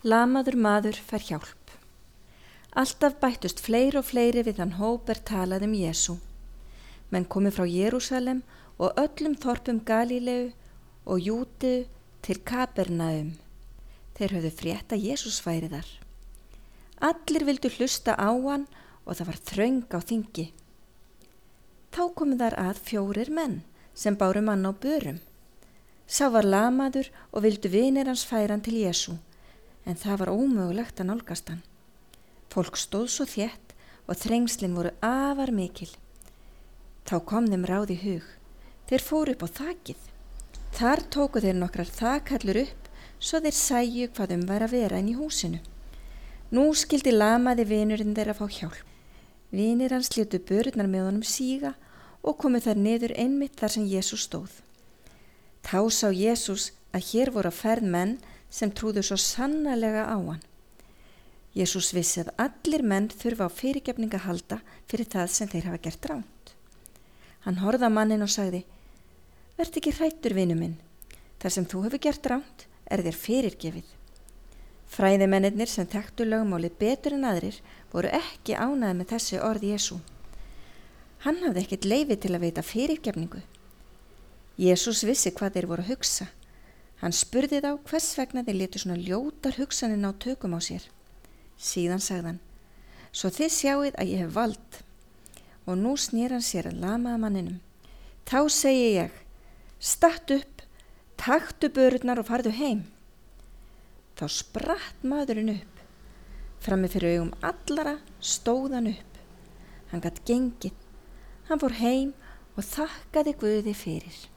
Lamaður maður fær hjálp. Alltaf bættust fleiri og fleiri við þann hóp talað Jesú. Menn komu frá Jerúsalem og öllum þorpum Galíleu og Júdeu til Kapernaum. Þeir höfðu frétt að Jesús væri þar. Allir vildu hlusta á hann og það var þröng á þingi. Þá komu þar að 4 menn sem báru mann á börum. Sá var lamaður og vildu vinir hans færa hann til Jesú, en það var ómögulegt að nálgast hann. Fólk stóð svo þétt og þrengslin voru afar mikil. Þá kom þeim ráð í hug. Þeir fóru upp á þakið. Þar tóku þeir nokkrar þakhellur upp svo þeir sæju hvað væri að vera inn í húsinu. Nú skildi lamaði vinurinn þeirra fá hjálp. Vinir hans létu börurnar með honum síga og komu þær niður einmitt þar sem Jesús stóð. Þá sá Jesús að hér voru á ferð menn sem trúðu svo sannarlega á hann. Jesús vissi að allir menn þurfa á fyrirgefning að halda fyrir það sem þeir hafa gert rangt. Hann horfði á manninn og sagði: Vertu ekki hræddur, vinur minn. Það sem þú hefur gert rangt þér fyrirgefið. Fræðimennirnir sem þekktu lögmálið betur en aðrir voru ekki ánægðir með þessi orð Jesú. Hann hafði ekkert leyfi til að veita fyrirgefningu. Jesús vissi hvað þeir voru að hugsa. Hann spurði þá hvers vegna þeir létu svona ljótar hugsanir ná tökum á sér. Síðan sagði hann: Svo þið sjáið að ég hef vald. Og nú sneri hann sér að lamaða manninum. Þá segi ég: Stattu upp, taktu börurnar og farðu heim. Þá spratt maðurinn upp. Frammi fyrir augum allara stóð hann upp. Hann gat gengið. Hann fór heim og þakkaði Guði fyrir.